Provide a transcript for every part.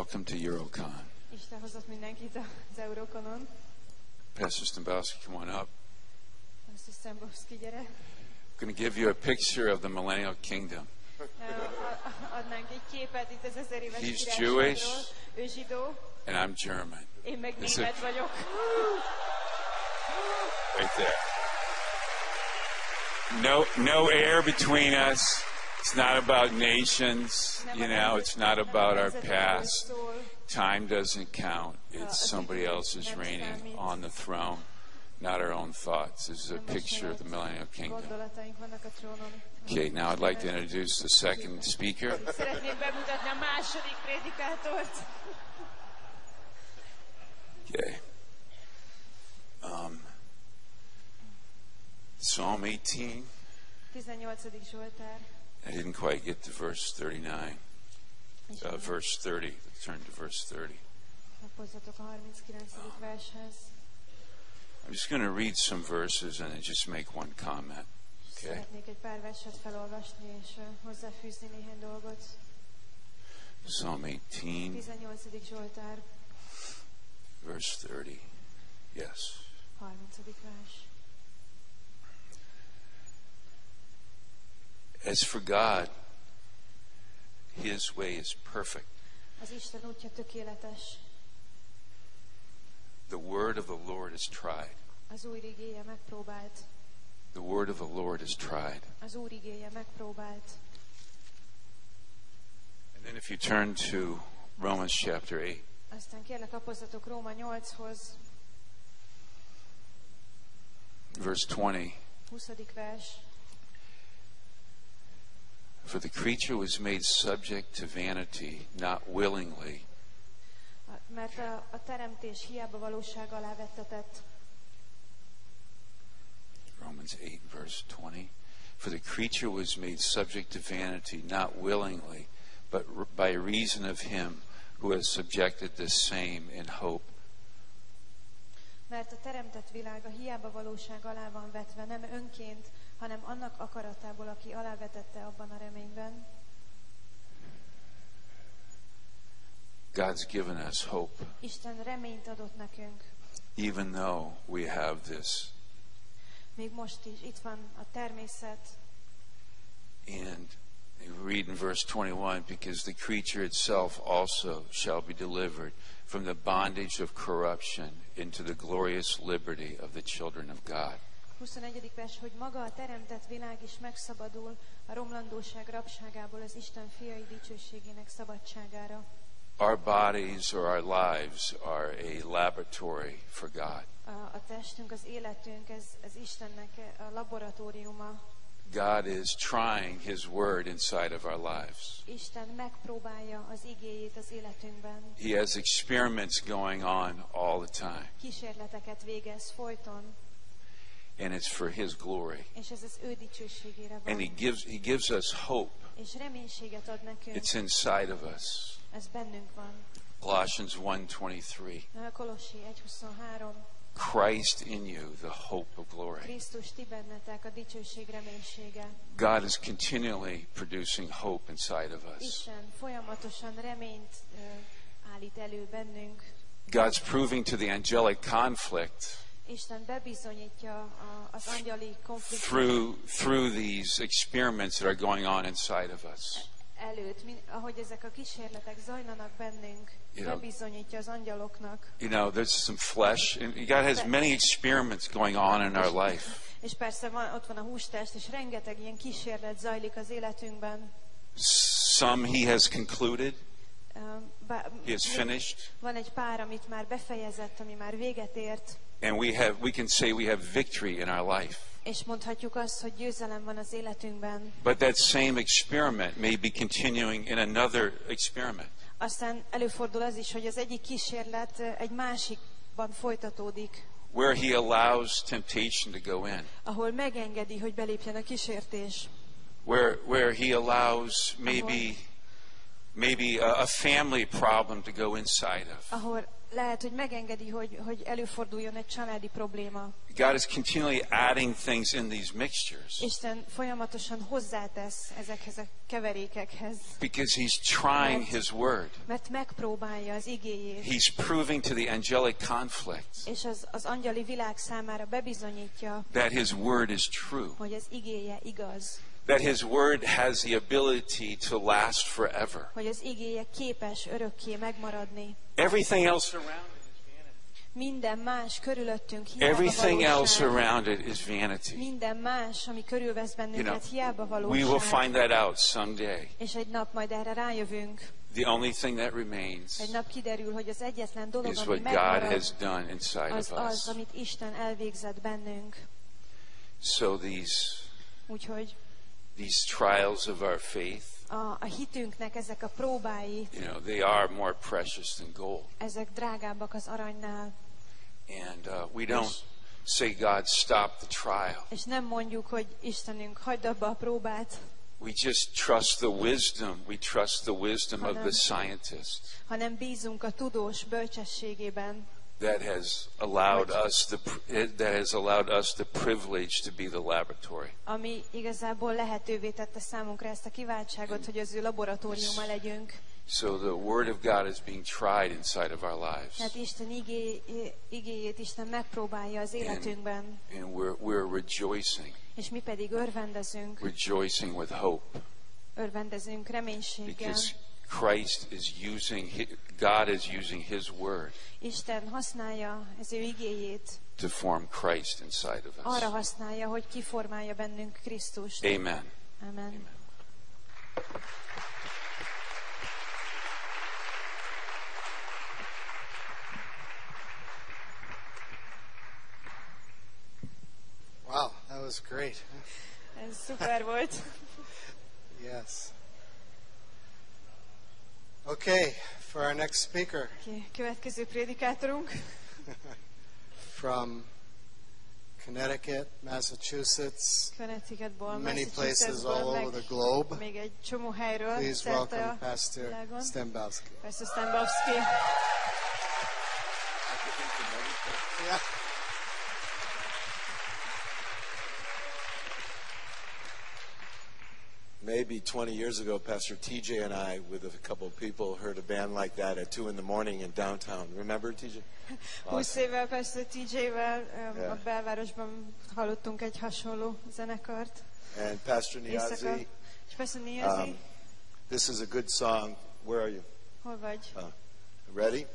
Welcome to Eurocon. Isten hozott mindenkit az Euroconon. Pastor Stambowski, come on up. Pastor Stambowski, gyere. I'm going to give you a picture of the millennial kingdom. Adnánk egy képet itt az 1000 éves He's királyságról. Jewish. Ő zsidó. And I'm German. Én meg német vagyok. Right there. No air between us. It's not about nations. You know, it's not about our past. Time doesn't count. It's somebody else is reigning on the throne, not our own thoughts. This is a picture of the millennial kingdom. Okay, now I'd like to introduce the second speaker. Szeretném bemutatni a második prédikátort. Okay. Psalm 18. 18. Zsoltár. I didn't quite get to verse 39. Verse 30. Let's turn to verse 30. Lapozzatok a 39. vershez. I'm just going to read some verses and then just make one comment. Okay? Szeretnék egy pár verset felolvasni és hozzáfűzni néhány dolgot. Psalm 18. 18. Zsoltár. Verse 30. Yes. 30. vers. As for God, His way is perfect. Az Isten útja tökéletes. The word of the Lord is tried. Az Úr igéje megpróbált. The word of the Lord is tried. Az Úr igéje megpróbált. And then if you turn to Romans chapter 8. Aztán kérlek lapozzatok Róma 8-hoz. Verse 20. 20. vers. For the creature was made subject to vanity, not willingly. Mert a teremtés hiába valóság alá vettetett. Romans 8, verse 20. For the creature was made subject to vanity, not willingly, but by reason of him who has subjected the same in hope. Mert a teremtett világ a hiába valóság alá van vetve, nem önként, hanem annak akaratából, aki alávetette abban a reményben. God's given us hope. Isten reményt adott nekünk. Even though we have this. Még most is itt van a természet. And we read in verse 21, because the creature itself also shall be delivered from the bondage of corruption into the glorious liberty of the children of God. 21. vers, hogy maga a teremtett világ is megszabadul a romlandóság rabságából az Isten fiai dicsőségének szabadságára. Our bodies or our lives are a laboratory for God. A testünk, az életünk, ez Istennek a laboratóriuma. God is trying His word inside of our lives. Isten megpróbálja az igéjét az életünkben. He has experiments going on all the time. Kísérleteket végez folyton. And it's for His glory. És ez az ő dicsőségére van. And He gives us hope. És reménységet ad nekünk. It's inside of us. Ez bennünk van. Colossians 1:23. Kolossi 1:23. Christ in you, the hope of glory. Krisztus ti bennetek, a dicsőség reménysége. God is continually producing hope inside of us. Isten folyamatosan reményt állít elő bennünk. God's proving to the angelic conflict. Isten bebizonyítja az angyali konfliktust. Through these experiments that are going on inside of us. Előtt, ahogy ezek a kísérletek zajlanak bennünk, bebizonyítja az angyaloknak. You know, there's some flesh, and God has many experiments going on in our life. És persze ott van a hústest, és rengeteg ilyen kísérlet zajlik az életünkben. Some He has concluded. He has finished. Van egy pár, amit már befejezett, ami már véget ért. And we can say we have victory in our life. És mondhatjuk azt, hogy győzelem van az életünkben. But that same experiment may be continuing in another experiment. Aztán előfordul az is, hogy az egyik kísérlet egy másikban folytatódik. Where He allows temptation to go in. Ahol megengedi, hogy belépjen a kísértés. Where He allows maybe maybe a family problem to go inside of. Ahol lehet, hogy megengedi, hogy előforduljon egy családi probléma. God is continually adding things in these mixtures. Isten folyamatosan hozzátesz ezekhez a keverékekhez. Because He's trying His word. Mert megpróbálja az igéjét. He's proving to the angelic conflict És az angyali világ számára bebizonyítja, that His word is true. hogy az igéje igaz. That His word has the ability to last forever. Hogy az igéje képes örökké megmaradni. Everything else around it is vanity. Minden más körülöttünk hiába Everything else valóság. around it is vanity. Minden más, ami körülvesz bennünket, hiába We will valóság. find that out someday. És egy nap majd erre rájövünk. The only thing that remains Egy nap kiderül, hogy az egyetlen dolog, is ami what God megmarad, has done inside az of az, us. amit Isten elvégzett bennünk. So these trials of our faith, A hitünknek ezek a próbái, they are more precious than gold. ezek drágábbak az aranynál. And we don't say, God, stop the trial. És nem mondjuk, hogy Istenünk, hagyd abba a próbát. We just trust the wisdom. We trust the wisdom of the scientists. Hanem bízunk a tudós bölcsességében. That has allowed us the privilege to be the laboratory. Ami igazából lehetővé tette számunkra ezt a kiváltságot, hogy az ő laboratóriuma legyünk. So the word of God is being tried inside of our lives. Hát Isten igéjét Isten megpróbálja az életünkben. And we're rejoicing. És mi pedig örvendezünk. Rejoicing with hope. Örvendezünk reménységgel. Because God is using His word. Isten használja az ő igéjét. To form Christ inside of us. Arra használja, hogy kiformálja bennünk Krisztust. Amen. Amen. Wow, that was great. Ez szuper volt. Yes. Okay, for our next speaker. Következő prédikátorunk. From Connecticut, Massachusetts, many places all over the globe. Még egy csomó helyről. Please welcome Pastor Stembowski. Pastor Stembowski. Yeah. Maybe 20 years ago, Pastor TJ and I, with a couple of people, heard a band like that at 2 a.m. in downtown. Remember, TJ? 20 évvel Pastor TJ-vel a belvárosban hallottunk egy hasonló zenekart. And Pastor Niazi. És Pastor Niazi. This is a good song. Where are you? Hol vagy? Ready?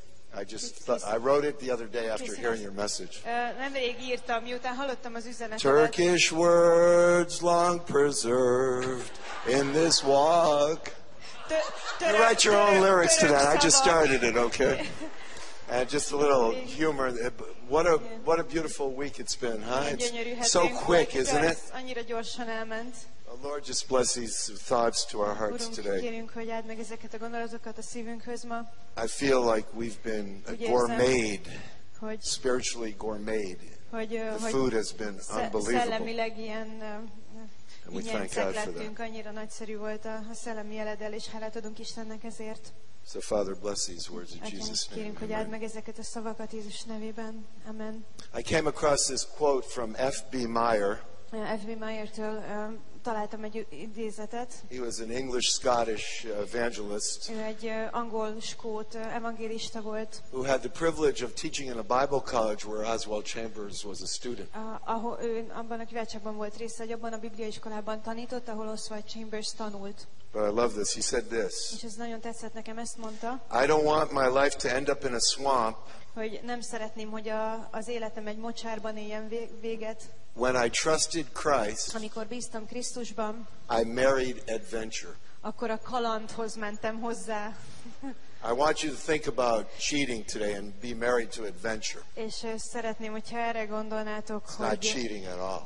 I wrote it the other day after hearing your message. Nemrég írtam, miután hallottam az üzenetet. Turkish words long preserved in this walk. You write your own lyrics to that. I just started it, okay? And just a little humor. What a beautiful week it's been, huh? It's so quick, isn't it? Annyira gyorsan elment. Lord, just bless these thoughts to our hearts Urunk, today. kérünk, hogy áld meg ezeket a gondolatokat a szívünkhöz ma. I feel like we've been gourmeted, spiritually gourmeted. The food has been unbelievable. Szellemileg ilyen And we thank God for lettünk, that. annyira nagyszerű volt a szellemi jeledel, és hálát adunk Istennek ezért. So, Father, bless these words in Jesus' name. Kérünk, hogy áld meg ezeket a szavakat Jézus nevében. Amen. I came across this quote from F.B. Meyer. F.B. Meyer-től találtam egy idézetet. He was an English-Scottish evangelist. Ő egy angol-skót evangélista volt. Who had the privilege of teaching in a Bible college where Oswald Chambers was a student. Ahol ő abban a kiváltságban volt része, hogy abban a bibliaiskolában tanított, ahol Oswald Chambers tanult. But I love this. He said this. És ez nagyon tetszett nekem, ezt mondta. I don't want my life to end up in a swamp. Hogy nem szeretném, hogy az életem egy mocsárban éljen véget. When I trusted Christ, amikor bíztam Krisztusban, I married adventure. Akkor a kalandhoz mentem hozzá. I want you to think about cheating today and be married to adventure. És szeretném, hogyha erre gondolnátok, It's hogy not cheating at all.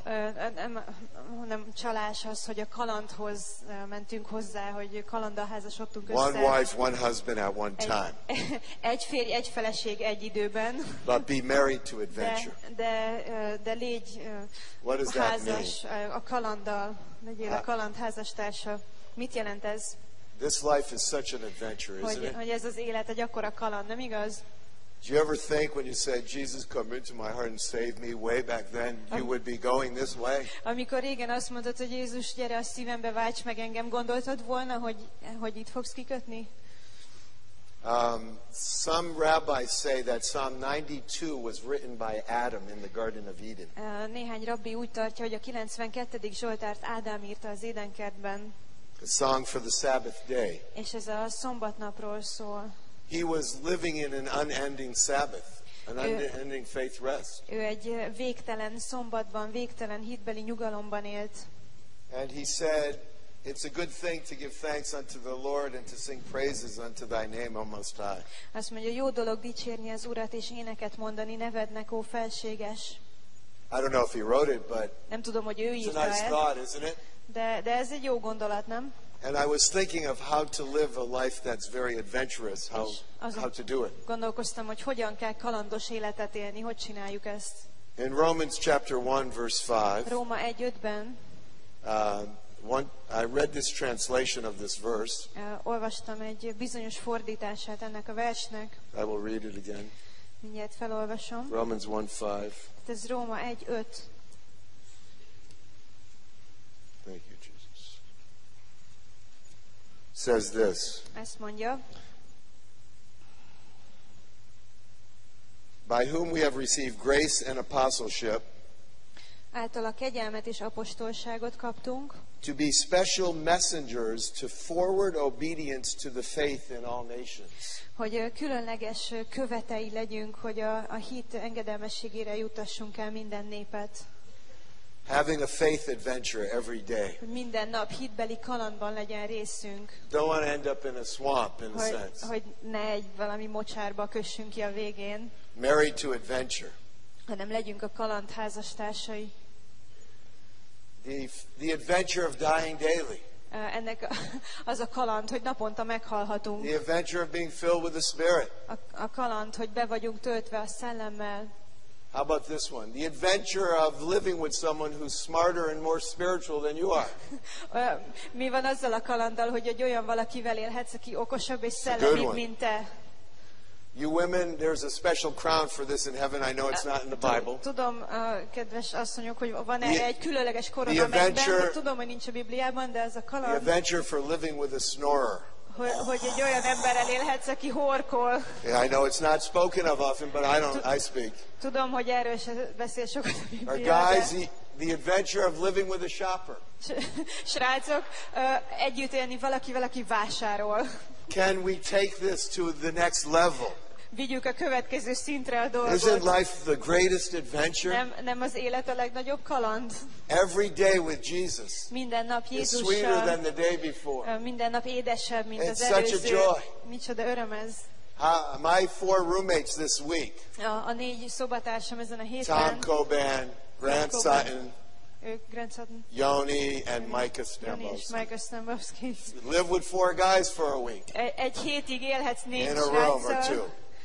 nem csalás az, hogy a kalandhoz mentünk hozzá, hogy kalanddal házasodtunk össze. One wife, one husband at one time. Egy férj, egy feleség egy időben. But be married to adventure. De légy What does that házas mean? a kalanddal, legyél a kaland házastársa. Mit jelent ez? This life is such an adventure, isn't it? Hogy ez az élet egy akkora kaland, nem igaz? Do you ever think when you said, Jesus, come into my heart and save me, way back then, you would be going this way? Amikor régen azt mondtad, hogy Jézus, gyere a szívembe, válts meg engem, gondoltad volna, hogy itt fogsz kikötni? Some rabbis say that Psalm 92 was written by Adam in the Garden of Eden. Néhány rabbi úgy tartja, hogy a 92. Zsoltárt Ádám írta az Édenkertben. A song for the Sabbath day. És ez a szombatnapról szól. He was living in an unending Sabbath, an unending faith rest. Ő egy végtelen szombatban, végtelen hitbeli nyugalomban élt. And he said, it's a good thing to give thanks unto the Lord and to sing praises unto thy name, O Most High. Azt mondja, jó dolog dicsérni az Urat és éneket mondani nevednek, ó felséges. I don't know if he wrote it, but nem tudom, hogy ő it's írta a nice ezt, thought, isn't it? de ez egy jó gondolat, nem? And I was thinking of how to live a life that's very adventurous, how to do it. Gondolkoztam, hogy hogyan kell kalandos életet élni, hogy csináljuk ezt. In Romans chapter 1 verse 5, Róma 1:5-ben I read this translation of this verse. Olvastam egy bizonyos fordítását ennek a versnek. I will read it again. Mindjárt felolvasom. Romans 1:5. Ez Róma 1:5. Thank you, Jesus. Says this. Ezt mondja. By whom we have received grace and apostleship, általa kegyelmet és apostolságot kaptunk, to be special messengers to forward obedience to the faith in all nations. Hogy különleges követei legyünk, hogy a hit engedelmességére jutassunk el minden népet. Having a faith adventure every day. Hogy minden nap hitbeli kalandban legyen részünk. Don't want to end up in a swamp, in a sense. Hogy ne egy valami mocsárba kössünk ki a végén. Married to adventure. Hanem legyünk a kaland házastársai. The adventure of dying daily. Ennek az a kaland, hogy naponta meghalhatunk. The adventure of being filled with the Spirit. A kaland, hogy be vagyunk töltve a szellemmel. How about this one? The adventure of living with someone who's smarter and more spiritual than you are. Mi van azzal a kalanddal, hogy egy olyan valakivel élhetsz, aki okosabb és szellemibb, mint te? You women, there's a special crown for this in heaven. I know it's not in the Bible. Tudom, kedves asszonyok, hogy van egy különleges korona mennyben. Tudom, hogy nincs a Bibliában, de ez a kaland. The adventure for living with a snorer. Hogy egy olyan emberrel élhetsz, aki horkol. Yeah, I know it's not spoken of often, but I speak. Tudom, hogy erről se beszél sokat a Biblia. Guys, the adventure of living with a shopper. Srácok, együtt élni valakivel, aki vásárol. Can we take this to the next level? Vigyük a következő szintre a dolgot. Isn't life the greatest adventure? Nem az élet a legnagyobb kaland? Every day with Jesus. Minden nap Jézussal. It's sweeter than the day before. Minden nap édesebb, mint az előző. Such a joy. Micsoda öröm ez. My 4 roommates this week. A 4 szobatársam ezen a héten. Tom Coban, Grant Sutton, Grant Sutton, Yoni and Micah Stambowski. Micah Stambowski. Live with 4 guys for a week. Egy hétig élhetsz 4 in a room or 2.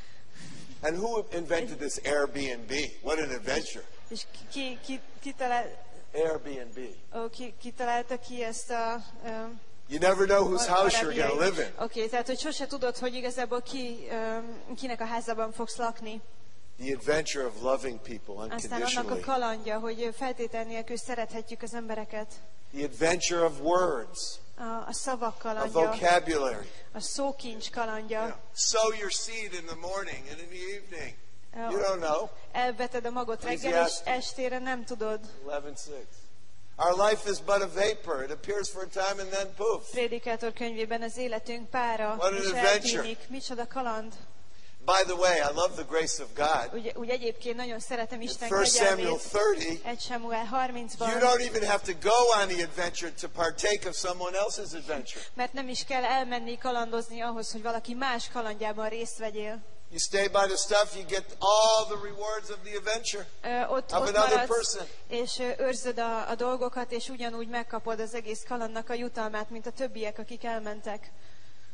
And who invented this Airbnb? What an adventure! És ki talált? Airbnb. Ki találta ki ezt a? You never know whose house you're going to live in. Oké, tehát hogy sose tudod, hogy igazából kinek a házában fogsz lakni. The adventure of loving people unconditionally. Aztán annak a kalandja, hogy feltétel nélkül szerethetjük az embereket. The adventure of words. A szavak kalandja. A vocabulary. A szókincs kalandja. Yeah. Sow your seed in the morning and in the evening. You don't know. Elveted a magot reggel és estére nem tudod. 11:6. Our life is but a vapor. It appears for a time and then poof. Prédikátor könyvében az életünk pára és eltűnik. Micsoda kaland. By the way, I love the grace of God. Úgy egyébként nagyon szeretem Isten kegyelmét. 1 Sámuel 30-ban. You don't even have to go on the adventure to partake of someone else's adventure. Mert nem is kell elmenni kalandozni ahhoz, hogy valaki más kalandjában részt vegyél. You stay by the stuff, you get all the rewards of the adventure ott of another person. És őrzöd a dolgokat, és ugyanúgy megkapod az egész kalandnak a jutalmát, mint a többiek, akik elmentek.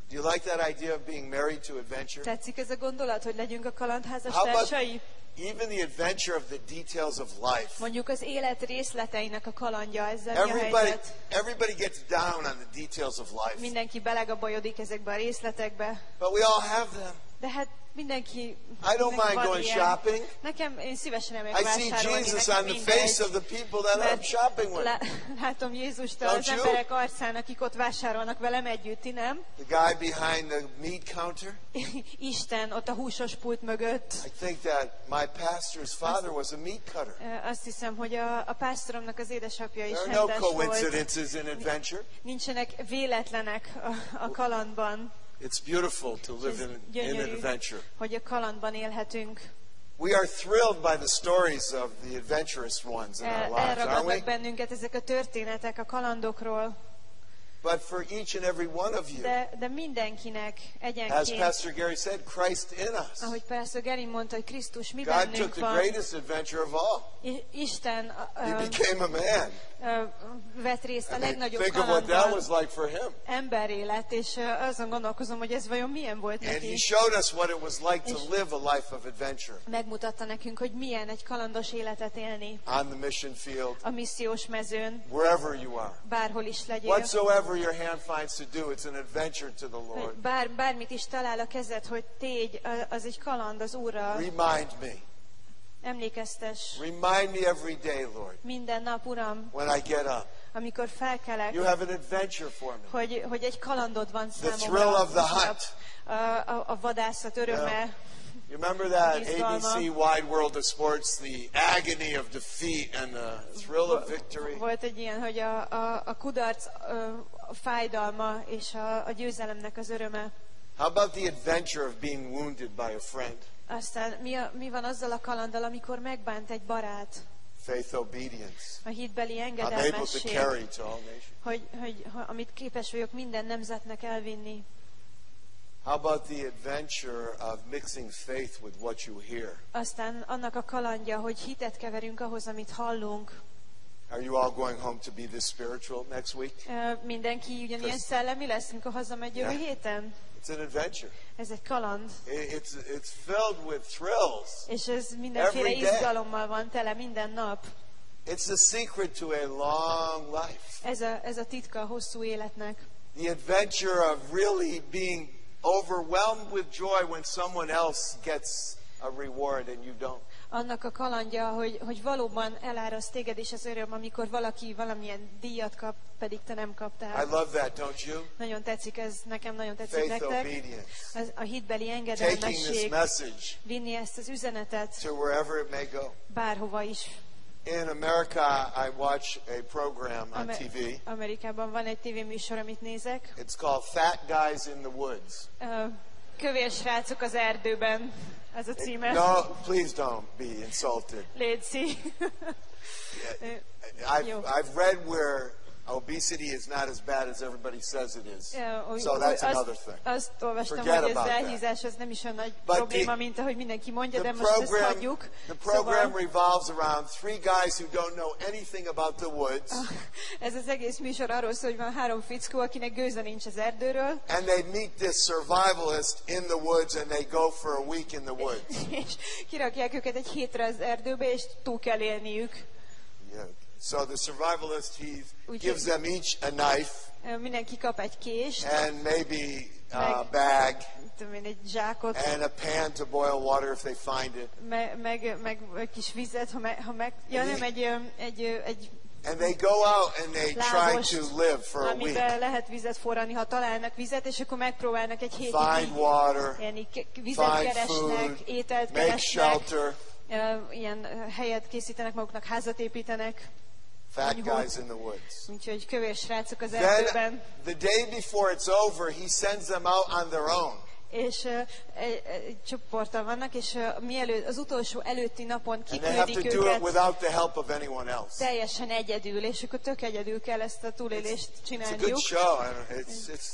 Do you like that idea of being married to adventure? Tetszik ez a gondolat, hogy legyünk a kalandházastársai? Even the adventure of the details of life. Mondjuk az élet részleteinek a kalandja, ezzel mi a helyzet? Everybody gets down on the details of life. Mindenki belegabajodik ezekbe a részletekbe. But we all have them. De hát mindenki. I don't mind going shopping. Nekem, én szívesen elmegyek I vásárolni. see Jesus on the face of the people that I'm shopping with. Látom Jézust az emberek arcán, akik ott vásárolnak velem együtt, nem? The guy behind the meat counter. Isten ott a húsos pult mögött. I think that my pastor's father was a meat cutter. Azt hiszem, hogy a pásztoromnak az édesapja is hentes volt. There are no coincidences in adventure. Nincsenek véletlenek a kalandban. It's beautiful to live in adventure. Hogy a kalandban élhetünk. We are thrilled by the stories of the adventurous ones in our lives, aren't we? Elragadnak bennünket ezek a történetek a kalandokról. But for each and every one of you, de mindenkinek egyenként, as Pastor Gary said, Christ in us. Ahogy Pastor Gary mondta, hogy Krisztus mi God bennünk took the van. greatest adventure of all. Isten He became a man. Vett részt a legnagyobb think of what that was like for him. Emberré lett, és azon gondolkozom, hogy ez vajon milyen volt neki. And he showed us what it was like to live a life of adventure. Megmutatta nekünk, hogy milyen egy kalandos életet élni. On the mission field. A missziós mezőn. Wherever you are. Bárhol is legyél. Whatsoever your hand finds to do, it's an adventure to the Lord. Bármit is talál a kezed, hogy tégy, az egy kaland az Úrral. Remind me. Emlékeztes. Remind me every day, Lord. Minden nap, Uram. When I get up. Amikor felkelek. You have an adventure for me. Hogy egy kalandod van számomra. The thrill of the hunt. A vadászat öröme. Yeah. You remember that ABC Wide World of Sports, the agony of defeat and the thrill of victory? Volt egy ilyen, hogy a kudarc a fájdalma és a győzelemnek az öröme. How about the adventure of being wounded by a friend? Aztán mi van azzal a kalanddal, amikor megbánt egy barát? Faith obedience. A hitbeli engedelmesség. Hogy amit képes vagyok minden nemzetnek elvinni. How about the adventure of mixing faith with what you hear? Aztán annak a kalandja, hogy hitet keverünk ahhoz, amit hallunk. Are you all going home to be this spiritual next week? Mindenki ugyanilyen szellemi lesz, amikor hazamegy jövő héten? It's an adventure. Ez egy kaland. It's filled with thrills. És ez mindenféle izgalommal van tele minden nap. It's the secret to a long life. Ez a titka a hosszú életnek. The adventure of really being overwhelmed with joy when someone else gets a reward and you don't. Annak a kalandja, hogy valóban eláraszt téged is az öröm, amikor valaki valamilyen díjat kap, pedig te nem kaptál. I love that, don't you? Nagyon tetszik ez, nekem nagyon tetszik Faith nektek. Obedience. A hitbeli engedelmesség. Vinni ezt az üzenetet. To wherever it may go. Bárhova is. In America, I watch a program on TV. Amerikában van egy tévéműsor, amit nézek. It's called Fat Guys in the Woods. Kövér srácok az erdőben. Ez a címe. No, please don't be insulted. Léci. I've read where obesity is not as bad as everybody says it is. So that's another thing. Azt olvastam, hogy az elhízás az nem is olyan nagy probléma, mint ahogy mindenki mondja, de most ezt hagyjuk. The program revolves around three guys who don't know anything about the woods. Ez az egész műsor arról szól, hogy van 3 fickó, akinek gőze nincs az erdőről. And they meet this survivalist in the woods and they go for a week in the woods. És kirakják őket egy hétre az erdőbe, és túl kell élniük. Yeah. So the survivalist, he gives them each a knife. Mindenki kap egy kést. And maybe a bag. Egy zsákot. And a pan to boil water if they find it. Meg egy kis vizet, ha meg nem egy and they go out and they try to live for a week. Amiben lehet vizet forrani, ha találnak vizet, és akkor megpróbálnak egy hétig. Find water. Vizet keresnek, ételt keresnek. Make shelter. Ilyen helyet készítenek maguknak, házat építenek. Fat guys in the woods. Úgyhogy kövér srácok az erdőben. The day before it's over, he sends them out on their own. És egy csoporttal vannak, és mielőtt az utolsó előtti napon kiküldik őket teljesen egyedül, és akkor tök egyedül kell ezt a túlélést csinálniuk.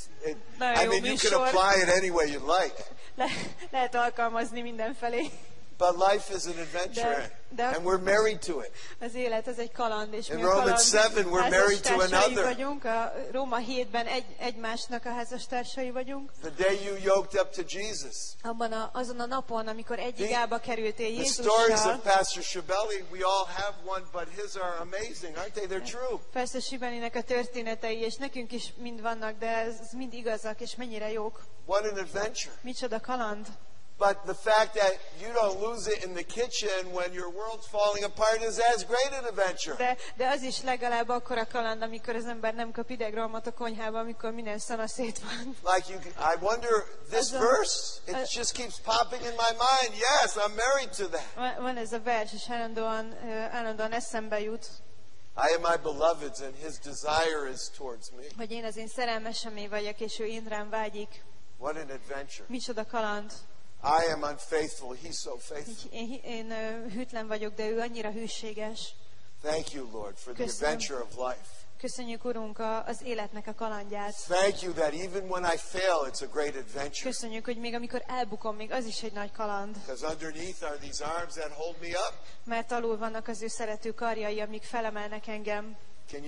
Nagyon jó műsor. Lehet alkalmazni mindenfelé. But life is an adventure, and we're married to it. Az élet az egy kaland, és mi a kaland házastársai vagyunk. A Róma 7-ben egymásnak a házastársai vagyunk. The day you yoked up to Jesus. Azon a napon, amikor egy igába kerültél Jézussal. The stories of Pastor Shibeli, we all have one, but his are amazing, aren't they? They're true. Pastor Shibelinek a történetei, és nekünk is mind vannak, de ez mind igazak, és mennyire jók. What an adventure. Micsoda kaland. But the fact that you don't lose it in the kitchen when your world's falling apart is as great an adventure. De az is legalább akkora kaland, amikor az ember nem kap idegromot a konyhában, amikor minden szana szét van. I wonder, this verse, it just keeps popping in my mind. Yes, I'm married to that. Van ez a vers, és állandóan eszembe jut. I am my beloved's, and his desire is towards me. Hogy én az én szerelmesemé vagyok, és ő én rám vágyik. What an adventure. Micsoda kaland. I am unfaithful, he's so faithful. Én hűtlen vagyok, de ő annyira hűséges. Thank you, Lord, for the adventure of life. Köszönjük, Urunk, az életnek a kalandját. Thank you that even when I fail, it's a great adventure. Köszönjük, hogy még amikor elbukom, még az is egy nagy kaland. Because underneath are these arms that hold me up. Mert alul vannak az ő szerető karjai, amik felemelnek engem. Can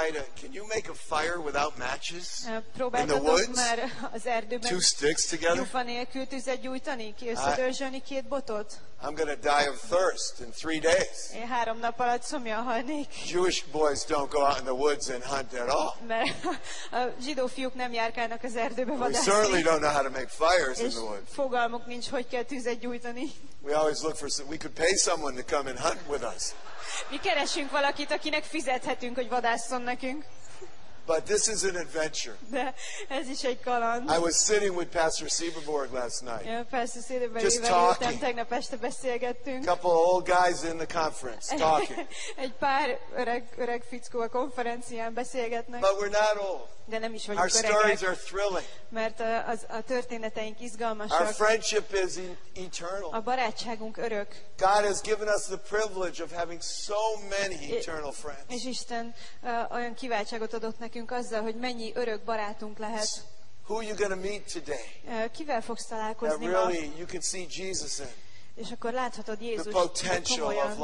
you make a fire without matches? Próbáltatok már az erdőben 2 sticks together? Gyufa nélkül tüzet gyújtani? Ki összedörzsölni 2 botot? I'm going to die of thirst in 3 days. Én 3 nap alatt szomjan halnék. Jewish boys don't go out in the woods and hunt at all. Mert a zsidó fiúk nem járkálnak az erdőbe vadászni. We certainly don't know how to make fires in the woods. Fogalmuk nincs, hogy kell tüzet gyújtani. We always look for we could pay someone to come and hunt with us. Mi keresünk valakit, akinek fizethetünk, hogy vadásszon nekünk. But this is an adventure. De ez is egy kaland. I was sitting with Pastor Sieberborg last night. Pastor Sieberborggal tegnap este beszélgettünk. Couple of old guys in the conference talking. Egy pár öreg fickó a konferencián beszélgetnek. But we're not old. De nem is vagyunk öregek. Our stories are thrilling. Mert a történeteink izgalmasak. Our friendship is eternal. A barátságunk örök. God has given us the privilege of having so many eternal friends. És Isten olyan kiváltságot adott nekünk azzal, hogy mennyi örök barátunk lehet. Who are you going to meet today? Kivel fogsz találkozni ma? Really you can see Jesus in. És akkor láthatod Jézus komolyan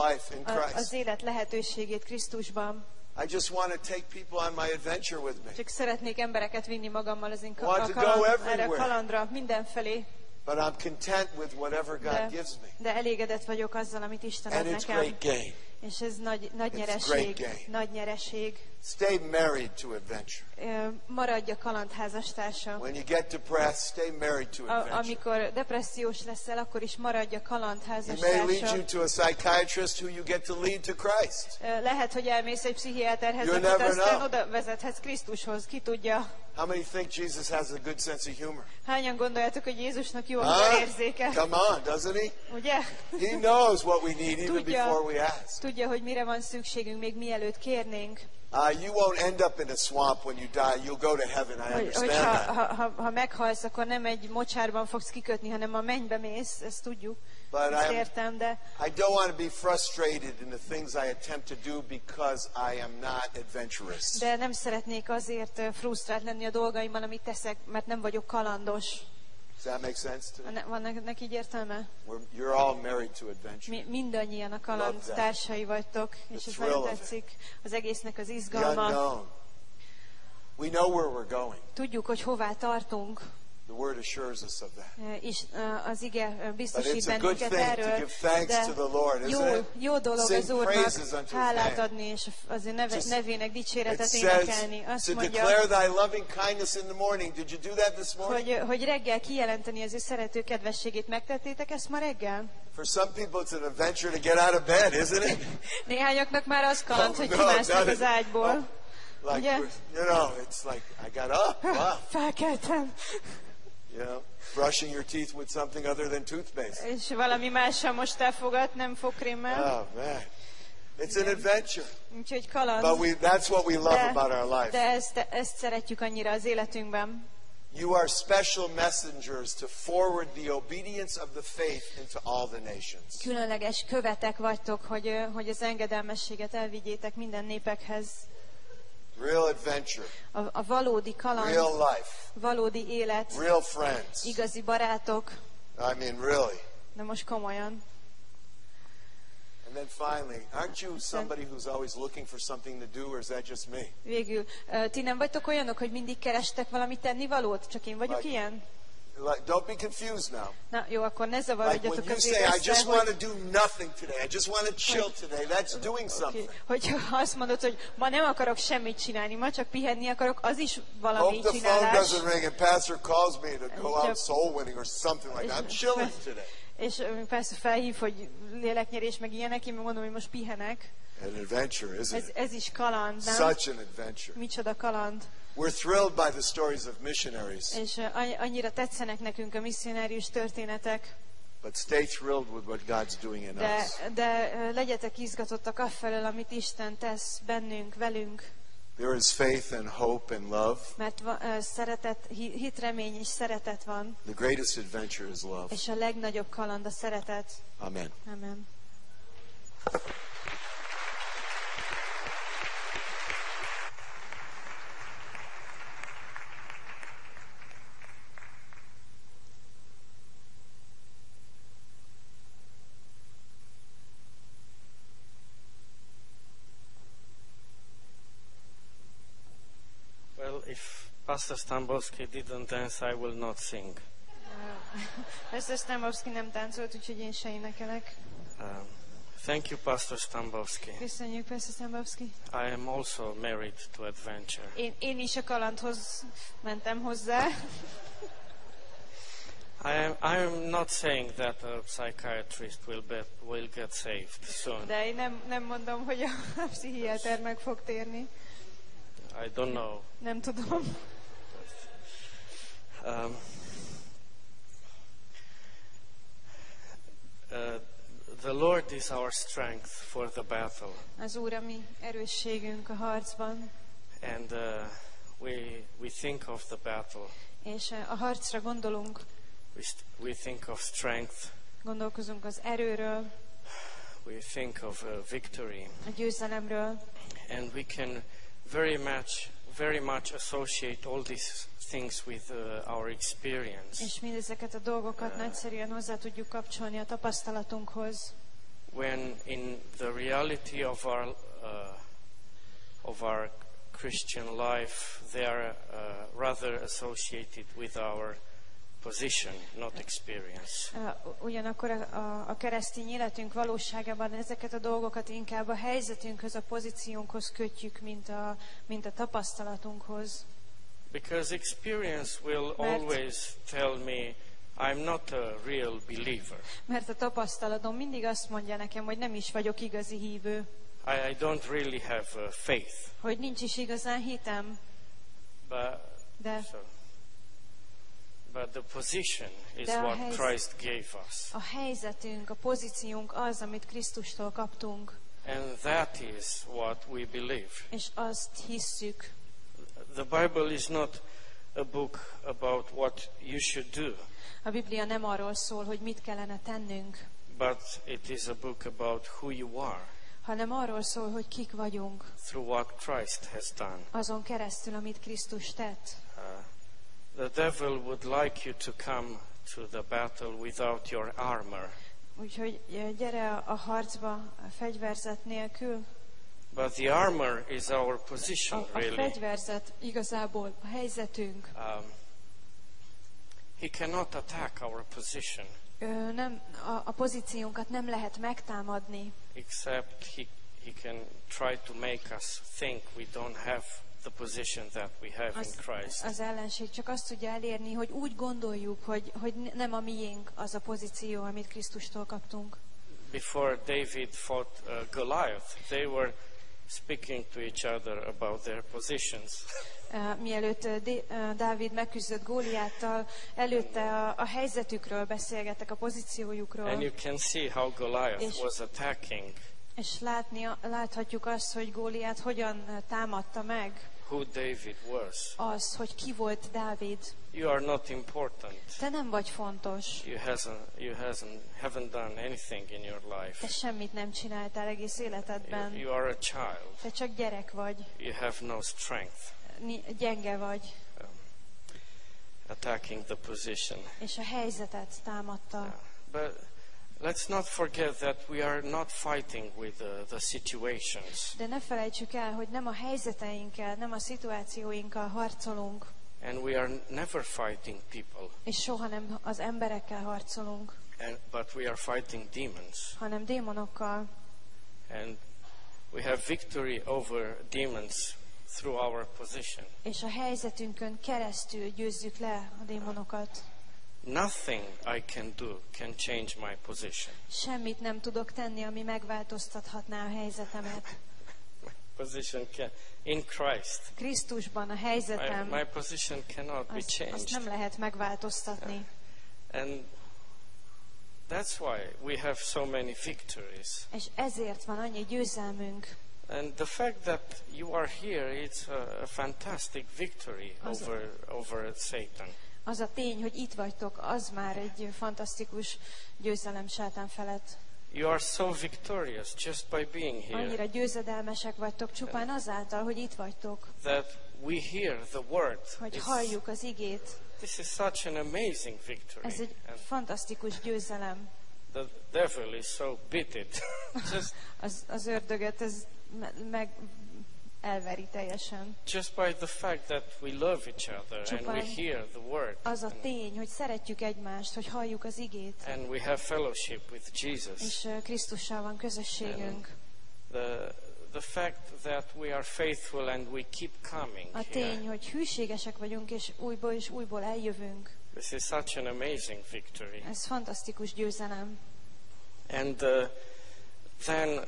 az élet lehetőségét Krisztusban. I just want to take people on my adventure with me. Csak szeretnék embereket vinni magammal az én erre a kalandra, mindenfelé. But I'm content with whatever God gives me. De elégedett vagyok azzal, amit Isten ad nekem. And it's great gain. És ez nagy nyereség. Nagy nyereség. Stay married to adventure. Maradj a kalandházastársa. When you get depressed, stay married to adventure. Amikor depressziós leszel, akkor is maradj a kalandházastársa. He may lead you to a psychiatrist who you get to lead to Christ. Lehet, hogy elmész egy pszichiáterhez, akit aztán oda vezethetsz Krisztushoz. Ki tudja? How many think Jesus has a good sense of humor? Hányan gondoljátok, hogy Jézusnak jó az érzéke? Come on, doesn't he? Ugye? He knows what we need even before we ask. Tudja, hogy mire van szükségünk, még mielőtt kérnénk. You won't end up in a swamp when you die. You'll go to heaven. I understand that. Ha meghalsz, akkor nem egy mocsárban fogsz kikötni, hanem a mennybe mész, ezt tudjuk. Ezt értem, de I don't want to be frustrated in the things I attempt to do because I am not adventurous. De nem szeretnék azért frusztrált lenni a dolgaimban, amit teszek, mert nem vagyok kalandos. Does that make sense to you? Van ennek így értelme? You're all married to adventure. Mindannyian a kaland társai vagytok, és ez nagyon tetszik. Az egésznek az izgalma. We know where we're going. Tudjuk, hogy hová tartunk. The word assures us of that. És az ige biztosít bennünket erről, de jó dolog az Úrnak hálát adni, és az ő nevének dicséretet énekelni. Azt mondja, hogy reggel kijelenteni az ő szerető kedvességét. Megtettétek ezt ma reggel? For some people it's an adventure to get out of bed, isn't it? Néhányaknak már az kaland, hogy kimásznak az ágyból. Like, you know, it's like, I got up. Wow. Felkeltem. You know, brushing your teeth with something other than toothpaste. És valami mással mostál fogad, nem fogkrémmel. Oh man, it's an adventure. Úgyhogy kaland. But that's what we love about our life. De ezt szeretjük annyira az életünkben. You are special messengers to forward the obedience of the faith into all the nations. Különleges követek vagytok, hogy az engedelmességet elvigyétek minden népekhez. Real adventure. A valódi kaland. Real life. Valódi élet. Real friends. Igazi barátok. I mean, really. De most komolyan. And then finally, aren't you somebody who's always looking for something to do, or is that just me? Végül, ti nem vagytok olyanok, hogy mindig kerestek valami tennivalót? Csak én vagyok ilyen? Don't be confused now. Na, jó, akkor ne zavarodjatok az érzzel, I just want to do nothing today. I just want to chill today. That's doing something. Hogy azt mondod, hogy ma nem akarok semmit csinálni, ma csak pihenni akarok, az is valami csinálás. Hope the phone doesn't ring and pastor calls me to go out soul winning or something like that. I'm chilling today. És persze felhív, hogy léleknyerés meg ilyenek, én mondom, hogy most pihenek. An adventure, isn't it? Ez is kaland, nem? Such an adventure. Micsoda kaland. We're thrilled by the stories of missionaries. És annyira tetszenek nekünk a misszionárius történetek. But stay thrilled with what God's doing in us. De legyetek izgatottak afelől, amit Isten tesz bennünk, velünk. There is faith and hope and love. Mert szeretet, hit, remény és szeretet van. The greatest adventure is love. És a legnagyobb kaland a szeretet. Amen. Amen. If Pastor Stambowski didn't dance, I will not sing. Pastor Stambowski nem táncolt, úgyhogy én se énekelek. Thank you, Pastor Stambowski. Köszönjük, Pastor Stambowski. I am also married to adventure. Én is a kalandhoz mentem hozzá. I am not saying that a psychiatrist will get saved soon. De én nem mondom, hogy a pszichiáter meg fog térni. I don't know. Nem tudom. The Lord is our strength for the battle. Az Úr a mi erősségünk a harcban. And we think of the battle. És a harcra gondolunk. We think of strength. Gondolkozunk az erőről. We think of victory. A győzelemről. And we can very much associate all these things with our experience. És mindezeket a dolgokat nagyszerűen hozzá tudjuk kapcsolni a tapasztalatunkhoz. When in the reality of our Christian life, they are rather associated with our position, not experience. Ugyanakkor a keresztény életünk valóságában ezeket a dolgokat inkább a helyzetünkhöz, a pozíciónkhoz kötjük, mint a tapasztalatunkhoz. Because experience will always tell me I'm not a real believer. Mert a tapasztalatom mindig azt mondja nekem, hogy nem is vagyok igazi hívő. I don't really have faith. Hogy nincs is igazán hitem. But the position is what Christ gave us. A helyzetünk, a pozíciónk az, amit Krisztustól kaptunk. And that is what we believe. És azt hisszük. The Bible is not a book about what you should do. A Biblia nem arról szól, hogy mit kellene tennünk. But it is a book about who you are. Hanem arról szól, hogy kik vagyunk. Through what Christ has done. Azon keresztül, amit Krisztus tett. The devil would like you to come to the battle without your armor. Úgyhogy gyere a harcba a fegyverzet nélkül. But the armor is our position, really. A fegyverzet igazából a helyzetünk. He cannot attack our position. A pozíciónkat nem lehet megtámadni. Except he can try to make us think we don't have the position that we have in Christ. Az ellenség csak azt tudja elérni, hogy úgy gondoljuk, hogy nem a miénk az a pozíció, amit Krisztustól kaptunk. Before David fought Goliath, they were speaking to each other about their positions. Mielőtt Dávid megküzdött Góliáttal, előtte a helyzetükről beszélgettek, a pozíciójukról. And you can see how Goliath was attacking. És láthatjuk azt, hogy Góliát hogyan támadta meg. Who David was. Az, hogy ki volt Dávid. You are not important. Te nem vagy fontos. You haven't done anything in your life. Te semmit nem csináltál egész életedben. You are a child. Te csak gyerek vagy. You have no strength. Gyenge vagy. Attacking the position. És a helyzetet támadta. But let's not forget that we are not fighting with the situations. De ne felejtsük el, hogy nem a helyzeteinkkel, nem a szituációinkkal harcolunk. And we are never fighting people. És soha nem az emberekkel harcolunk. But we are fighting demons. Hanem démonokkal. And we have victory over demons through our position. És a helyzetünkön keresztül győzzük le a démonokat. Nothing I can do can change my position. Semmit nem tudok tenni, ami megváltoztathatná a helyzetemet. My position can in Christ. Krisztusban a helyzetem. My position cannot be changed. Azt nem lehet megváltoztatni. And that's why we have so many victories. És ezért van annyi győzelmünk. And the fact that you are here, it's a fantastic victory over Satan. Az a tény, hogy itt vagytok, az már egy fantasztikus győzelem sátán felett. You are so victorious just by being here. Annyira győzedelmesek vagytok csupán azáltal, hogy itt vagytok. That we hear the word. Hogy halljuk az igét. This is such an amazing victory. Ez egy fantasztikus győzelem. The devil is so beaten. az ördögöt ez meg elveri teljesen. Just by the fact that we love each other csupán and we hear the word. Az a tény, hogy szeretjük egymást, hogy halljuk az igét. And we have fellowship with Jesus. És Krisztussal van közösségünk. The fact that we are faithful and we keep coming. A tény, hogy hűségesek vagyunk és újból eljövünk. This is such an amazing victory. Ez fantasztikus győzelem. And then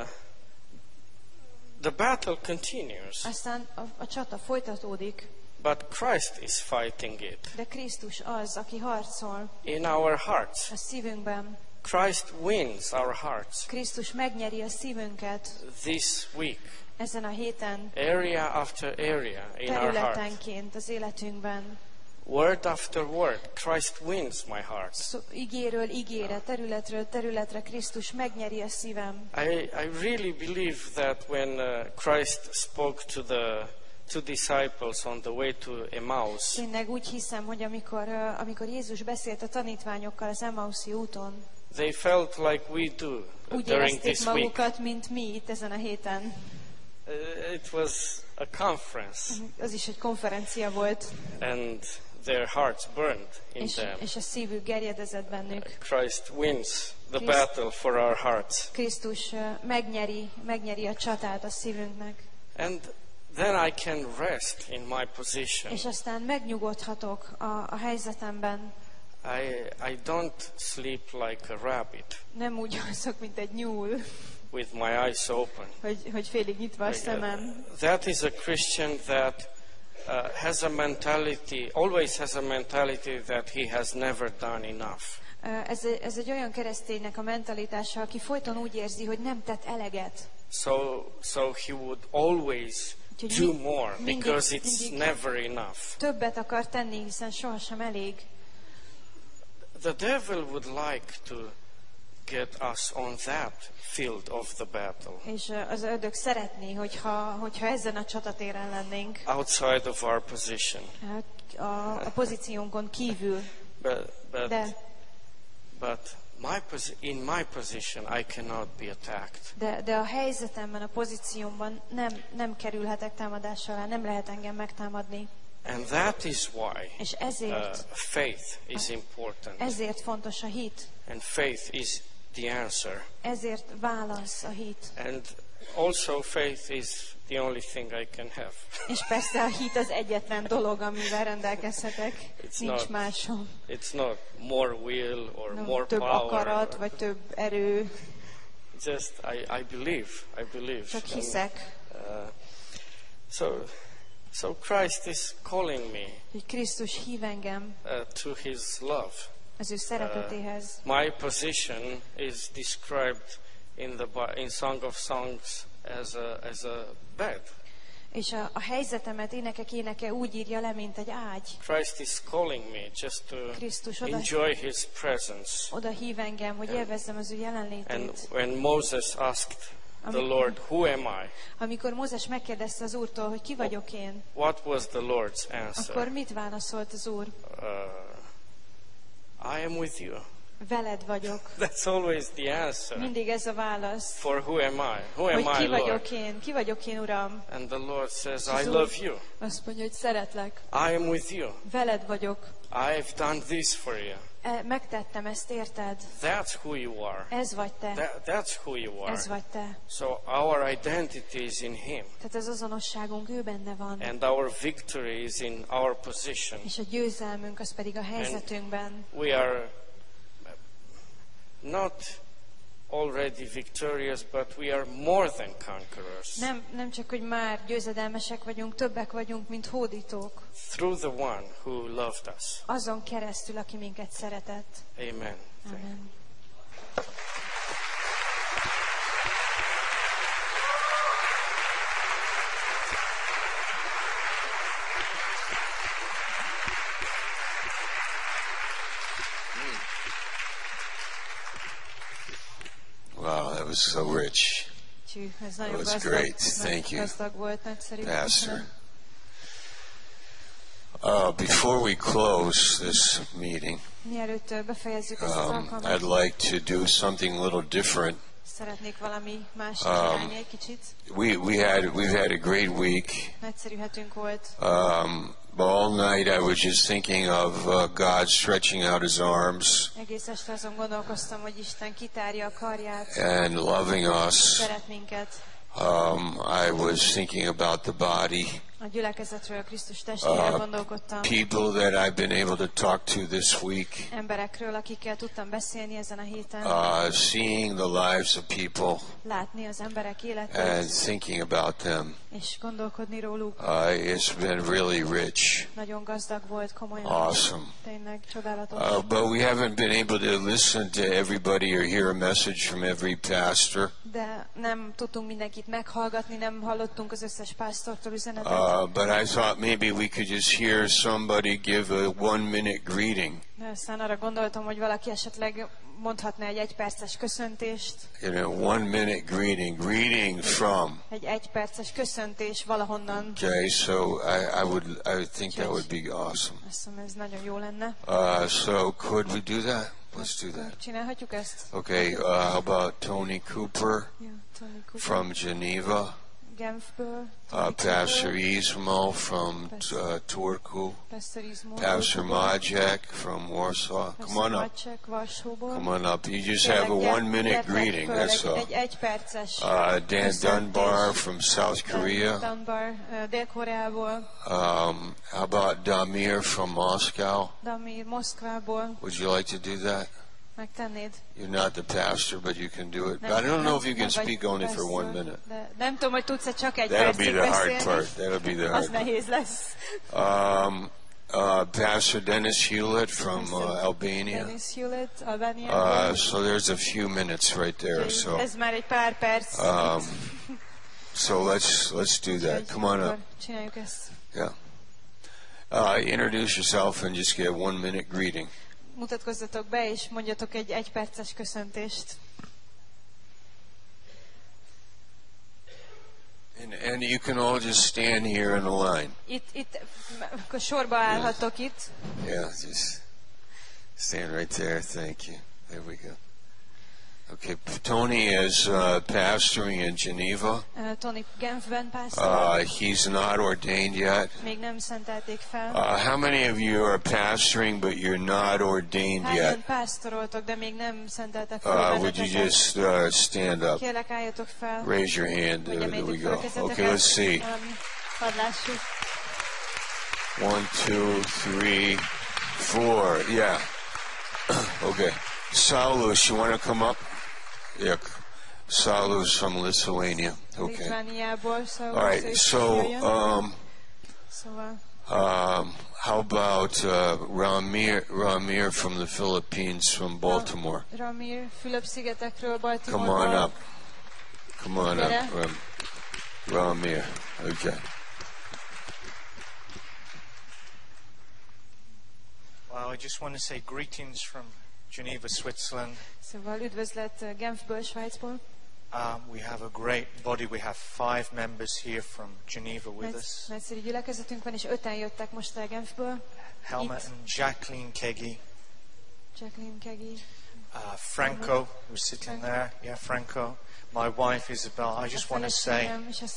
the battle continues. Aztán a csata folytatódik. But Christ is fighting it. De Krisztus az, aki harcol. In our hearts. A szívünkben. Christ wins our hearts. Krisztus megnyeri a szívünket. This week. Ezen a héten. Area after area in our heart. Területenként az életünkben. Word after word, Christ wins my heart. Igéről igére, területről területre Krisztus megnyeri a szívem. I really believe that when Christ spoke to the two disciples on the way to Emmaus. Tényleg úgy hiszem, hogy amikor Jézus beszélt a tanítványokkal az Emmauszi úton, they felt like we do during this week. Magukat, mint mi itt ezen a héten. It was a conference. Az is egy konferencia volt. And their hearts burned in them. És a szívük gerjedezett bennük. Christ wins the battle for our hearts. Krisztus megnyeri a csatát a szívünknek. And then I can rest in my position. És aztán megnyugodhatok a helyzetemben. I don't sleep like a rabbit. Nem úgy alszok, mint egy nyúl. With my eyes open. Hogy félig nyitva a szemem. That is a Christian that always has a mentality that he has never done enough. Ez egy olyan kereszténynek a mentalitása, aki folyton úgy érzi, hogy nem tett eleget. So he would always do more because it's never enough. Többet akar tenni, hiszen sohasem elég. The devil would like to get us on that field of the battle. És az ördög szeretné, hogyha ezen a csatatéren lennénk. Outside of our position. A pozíciónkon kívül. But in my position I cannot be attacked. De a helyzetemben, a pozíciómban nem kerülhetek támadás alá, nem lehet engem megtámadni. And that is why és ezért, faith is important. Ezért fontos a hit. And faith is the answer. Ezért válasz a hit. And also faith is the only thing I can have. És persze a hit az egyetlen dolog, amivel rendelkezhetek. Nincs másom. It's not more will or more több power. Több akarat, vagy több erő. Just I believe. Csak hiszek. So Christ is calling me. Hogy Krisztus hív engem. To his love. Az ő szeretetéhez. My position is described in Song of Songs as a bed. És a helyzetemet éneke úgy írja le, mint egy ágy. Christ is calling me just to enjoy his presence. Oda hív engem, hogy élvezzem az ő jelenlétét. And when Moses asked the Lord, who am I? Amikor Mózes megkérdezte az Úrtól, hogy ki vagyok én? What was the Lord's answer? Akkor mit válaszolt az Úr? I am with you. veled vagyok. That's always the answer. Mindig ez a válasz. For who am I? Who am Hogy I, Lord? ki vagyok én, Uram? And the Lord says, I love you. Azt mondja, hogy szeretlek. I am with you. Veled vagyok. I've done this for you. Megtettem ezt, érted? That's who you are. Ez vagy te. That's who you are. Ez vagy te. So our identity is in Him. Tehát az azonosságunk ő benne van. And our victory is in our position. És a győzelmünk az pedig a helyzetünkben. And we are not already victorious, but we are more than conquerors. Nem csak, hogy már győzedelmesek vagyunk, többek vagyunk, mint hódítók. Through the one who loved us. Azon keresztül, aki minket szeretett. Amen. Amen. Wow, that was so rich. That was great. Thank you, Pastor. Before we close this meeting, I'd like to do something a little different. Szeretnék valami más csinálni egy kicsit. We've had a great week. Nagyszerű hetünk volt. All night I was just thinking of God stretching out His arms Egész este azon gondolkoztam, hogy Isten kitárja a karját. And loving us. Szeret minket. I was thinking about the body. A gyülekezetről, Krisztus testére gondolkodtam. People that I've been able to talk to this week. Emberekről, akikkel tudtam beszélni ezen a héten. Seeing the lives of people. Látni az emberek életét. And thinking about them. És gondolkodni róluk. It's been really rich. Nagyon gazdag volt, komolyan. Awesome. Tényleg csodálatos. But we haven't been able to listen to everybody or hear a message from every pastor. De nem tudtunk mindenkit meghallgatni, nem hallottunk az összes pásztortól üzenetet. But I thought maybe we could just hear somebody give a 1-minute greeting. De aztán arra gondoltam, hogy valaki esetleg mondhatna egy 1 perces köszöntést. You know, 1-minute greeting from. Egy 1 perces köszöntés valahonnan. Okay, so I would think that would be awesome. Azt hiszem, ez nagyon jó lenne. So could we do that? Let's do that. Csinálhatjuk ezt? Okay, how about Tony Cooper from Geneva? Genfből. Pastor Ismo from Turku. Pastor Majek from Warsaw. Come on up. Come on up. You just have a 1-minute greeting. That's all. Egy 1 perces. Dan Dunbar from South Korea. Dunbar, Dél-Koreából. How about Damir from Moscow? Damir, Moszkvából. Would you like to do that? Megtennéd? You're not the pastor, but you can do it. I don't know if you can speak only for 1 minute. Nem tudom, hogy tudsz-e csak 1 percig beszélni. That'll be the hard part. That'll be the hard Az nehéz lesz. Pastor Dennis Hewlett from Albania. Dennis Hewlett, Albania. So there's a few minutes right there. So ez már egy pár perc. So let's do that. Come on up. Csináljuk ezt. Yeah. Introduce yourself and just give a 1-minute greeting. Mutatkozzatok be, és mondjatok egy 1 perces köszöntést. And you can all just stand here in a line. Itt akkor sorba állhatok itt. Yeah, just stand right there. Thank you. There we go. Okay, Tony is pastoring in Geneva. Tony Genfben pásztorol. He's not ordained yet. Még nem szentelték fel. How many of you are pastoring but you're not ordained yet? Hányan pásztoroltok, de még nem szenteltek fel? Would you just stand up? Kérlek, álljatok fel. Raise your hand. There we go. Okay, let's see. Hadd lássuk. 1, 2, 3, 4. Yeah. Okay. Saulus, you want to come up? Yeah. Saulus from Lithuania. Okay. All right. So, how about Ramir from the Philippines, from Baltimore? Ramir, Fülöp-szigetekről, Baltimore. Come on up. Come on up, Ramir. Okay. Well, I just want to say greetings from Geneva, Switzerland. Szóval üdvözlet Genfből, Svájcból. We have a great body. We have 5 members here from Geneva with us. Nagyszerű gyülekezetünk van, és 5-en jöttek most el Genfből. Helma and Jacqueline Kegi. Jacqueline Kegi. Franco, who's sitting there. Yeah, Franco. My wife Isabel. I just want to say,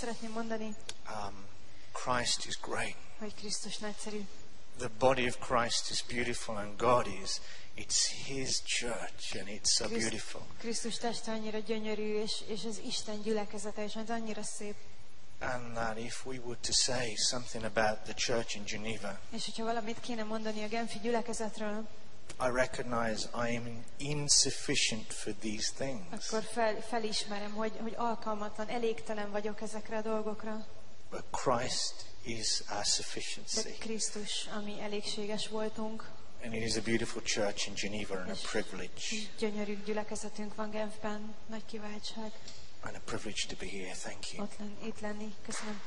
Christ is great. Hogy Krisztus nagyszerű. The body of Christ is beautiful, and God is. It's His church, and it's so beautiful. Krisztus teste annyira gyönyörű, és az Isten gyülekezete, és az annyira szép. And that if we were to say something about the church in Geneva, és hogyha valamit kéne mondani a Genfi gyülekezetről, I recognize I am insufficient for these things. Akkor felismerem, hogy alkalmatlan, elégtelen vagyok ezekre a dolgokra. But Christ is our sufficiency. De Krisztus, ami elégséges voltunk. And it is a beautiful church in Geneva and a privilege. Gyönyörű gyülekezetünk van Genfben, nagy kiváltság. And a privilege to be here. Thank you. Itt lenni. Köszönöm.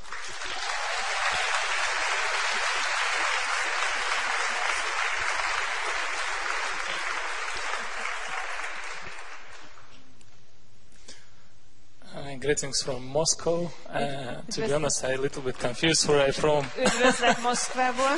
Greetings from Moscow. To be honest, I'm a little bit confused where I'm from. Üdvözlet Moszkvából.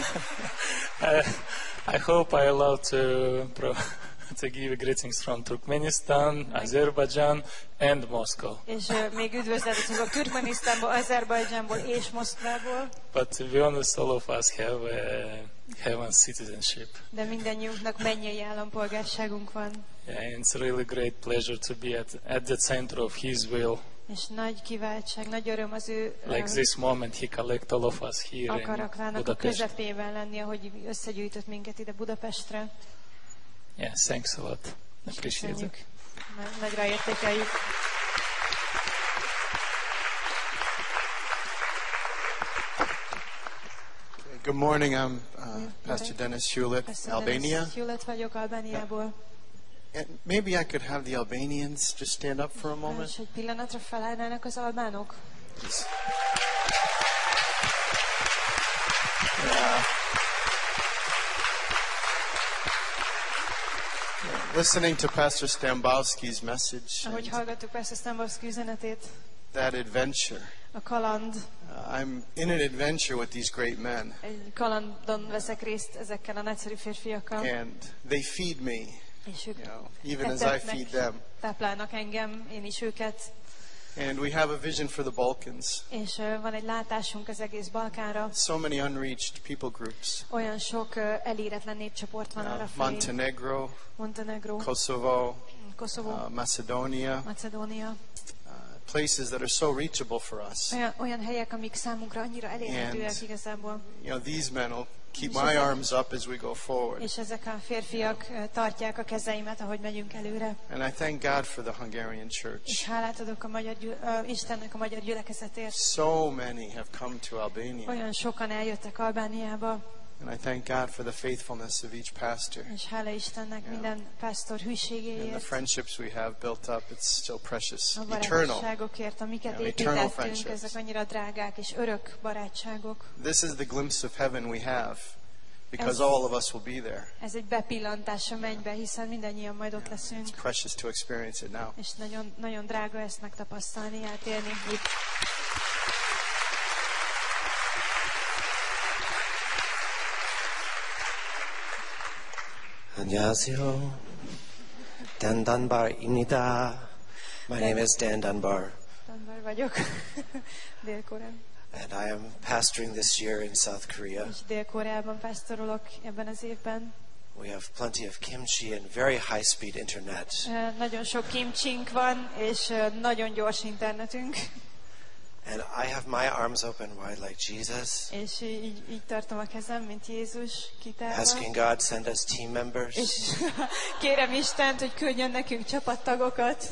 I hope I allowed to give greetings from Turkmenistan, Azerbaijan and Moscow. És még üdvözletet hozok Türkmenisztánból, Azerbajdzsánból és Moszkvából. But to be honest, all of us have a citizenship. De mindannyiunknak mennyei állampolgárságunk van. Yeah, it's a really great pleasure to be at the center of His will. És nagy kiváltság, nagy öröm az ő like this moment he collect all of us here akaratlának a közepében lenni, ahogy összegyűjtött minket ide Budapestre. Yeah, thanks a lot. Appreciate it. Nagyra értékeljük. Good morning, I'm Pastor Dennis Hewlett, Albania. Dennis Hewlett vagyok Albániából. And maybe I could have the Albanians just stand up for a moment. És egy pillanatra felállnának az albánok. Listening to Pastor Stambowski's message. Ahogy hallgattuk Pastor Stambowski üzenetét. That adventure. A kaland. I'm in an adventure with these great men. Egy kalandon veszek részt ezekkel a nagyszerű férfiakkal. And they feed me. És ők even as I feed them. Táplálnak engem, én is őket. And we have a vision for the Balkans. És van egy látásunk az egész Balkánra. So many unreached people groups. Olyan sok eléretlen népcsoport van arra felé. Montenegro, Kosovo, Macedonia. Places that are so reachable for us. Olyan helyek, amik számunkra annyira elérhetőek igazából. These men will keep my arms up as we go forward. És ezek a férfiak tartják a kezeimet, ahogy megyünk előre. And I thank God for the Hungarian church. És hálát adok Istennek a magyar gyülekezetért. So many have come to Albania. Olyan sokan eljöttek Albániába. And I thank God for the faithfulness of each pastor. És hála Istennek minden pastor hűségéért. And the friendships we have built up, it's still precious, eternal. A barátságokért, amiket építettünk, ezek annyira drágák és örök barátságok. This is the glimpse of heaven we have, because all of us will be there. Ez egy bepillantás a mennybe, hiszen mindannyian majd ott leszünk. It's precious to experience it now. És nagyon, nagyon drága ezt megtapasztalni, átélni itt. 안녕하세요. Dan Dunbar입니다. My name is Dan Dunbar. Dunbar vagyok. Dél-Korea. And I am pastoring this year in South Korea. És Dél-Koreában pastorolok ebben az évben. We have plenty of kimchi and very high-speed internet. Nagyon sok kimcsink van, és nagyon gyors internetünk. And I have my arms open wide like Jesus. És így tartom a kezem, mint Jézus kitárva. Asking God send us team members. És kérem Istent, hogy küldjön nekünk csapattagokat.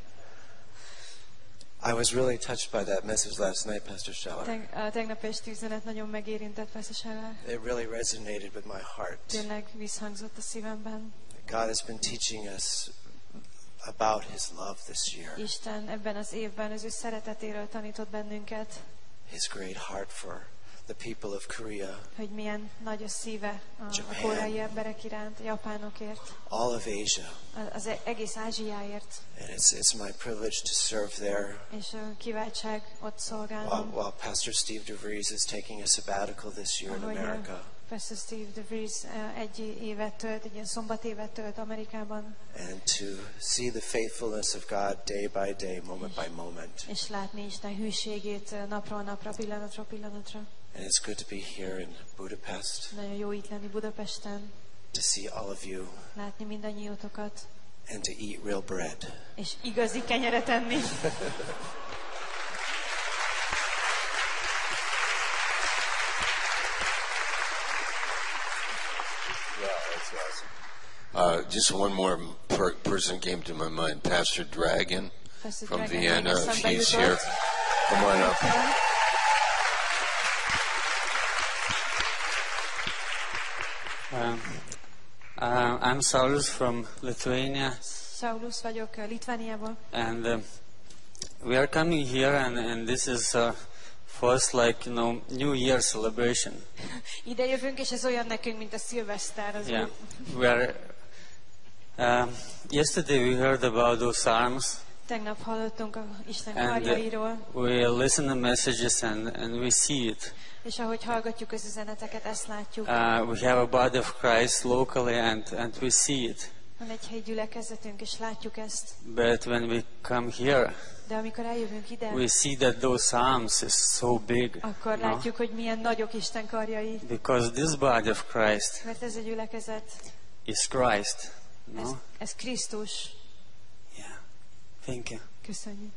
I was really touched by that message last night, Pastor Scheller. A tegnap esti üzenet nagyon megérintett, Pastor Scheller. It really resonated with my heart. Tényleg visszhangzott a szívemben. God has been teaching us about His love this year. Isten ebben az évben az ő szeretetéről tanított bennünket. His great heart for the people of Korea. Hogy milyen nagy a szíve a koreai emberek iránt, a japánokért. All of Asia. Az egész Ázsiáért. And it's my privilege to serve there. És kiváltság ott szolgálnom. While Pastor Steve DeVries is taking a sabbatical this year in America. Pastor Steve DeVries egy ilyen szombatévet tölt Amerikában. And to see the faithfulness of God day by day, moment by moment. És látni Isten hűségét napról napra, pillanatról pillanatra. And it's good to be here in Budapest. Nagyon jó itt lenni Budapesten. To see all of you. Látni mindannyiótokat. And to eat real bread. És igazi kenyeret enni. Yeah, that's awesome. Just one more person came to my mind, Pastor Dragon from Vienna. If he's here, come on up. I'm Saulus from Lithuania. Saulus vagyok Litvániából. And we are coming here, and this is first, like, New Year celebration. Ide jövünk, és ez olyan nekünk, mint a szilveszter. Az yeah. We are. Yesterday we heard about those psalms. Tegnap hallottunk a Isten karjairól. We listen to messages and we see it. És ahogy hallgatjuk az üzeneteket, ezt látjuk. We have a body of Christ locally, and we see it. Van egy helyi gyülekezetünk, és látjuk ezt. But when we come here, de amikor eljövünk ide, we see that those psalms is so big. Akkor látjuk, hogy milyen nagyok Isten karjai. Because this body of Christ, mert ez a gyülekezet, is Christ. Ez Krisztus. Yeah. Thank you. Köszönjük.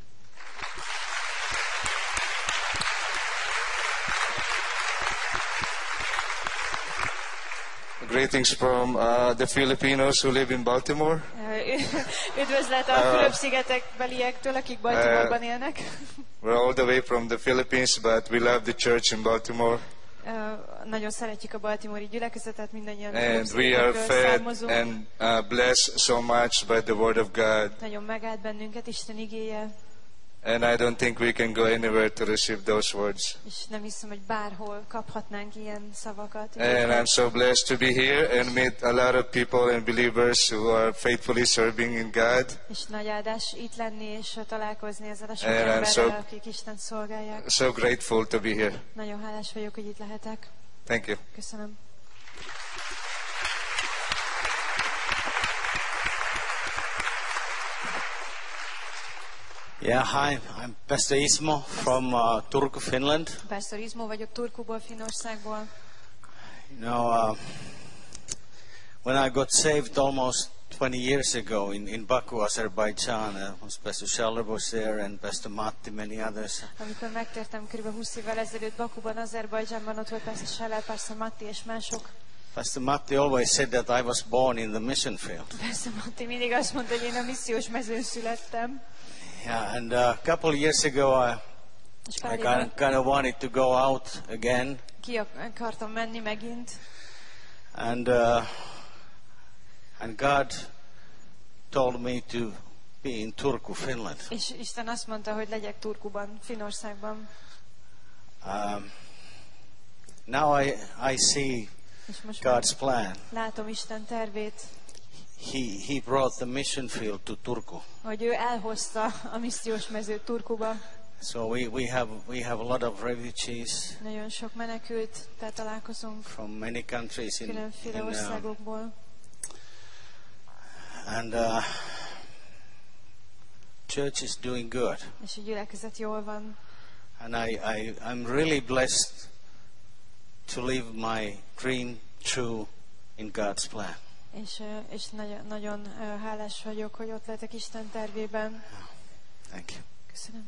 Greetings from the Filipinos who live in Baltimore. Üdvözlet a Fülöp-szigetekbeliektől, akik Baltimoreban élnek. We're all the way from the Philippines, but we love the church in Baltimore. Nagyon szeretjük a baltimore-i gyülekezetet, mindannyian. And we are fed and blessed so much by the Word of God. Nagyon megáld bennünket Isten igéje. And I don't think we can go anywhere to receive those words. És nem hiszem, hogy bárhol kaphatnánk ilyen szavakat. And I'm so blessed to be here and meet a lot of people and believers who are faithfully serving in God. És nagy áldás itt lenni és találkozni ezzel a sok emberrel, akik Istent szolgálják. So grateful to be here. Nagyon hálás vagyok, hogy itt lehetek. Thank you. Köszönöm. Yeah, hi, I'm Pastor Ismo from Turku, Finland. Pastor Ismo vagyok Turkuból, Finnországból. You know, when I got saved almost 20 years ago in Baku, Azerbaijan, Pastor Sheller was there and Pastor Matti, many others. Amikor megtértem kb. 20 évvel ezelőtt Bakuban, Azerbajdzsánban, ott volt Pastor Sheller, Pastor Matti és mások. Pastor Matti always said that I was born in the mission field. Pastor Matti mindig azt mondta, hogy én a missziós mezőn születtem. Yeah, and a couple of years ago, I kind of wanted to go out again. Ki akartam menni megint. And God told me to be in Turku, Finland. És Isten azt mondta, hogy legyek Turkuban, Finnországban. Now I see God's plan. Látom Isten tervét. He brought the mission field to Turku. Hogy ő elhozta a missziós mezőt Turkuba. So we have a lot of refugees. Nagyon sok menekült, tehát találkozunk. From many countries in országokból. And church is doing good. És a gyülekezet jól van. And I'm really blessed to live my dream true in God's plan. És nagyon hálás vagyok, hogy ott lehetek Isten tervében. Thank you. Köszönöm.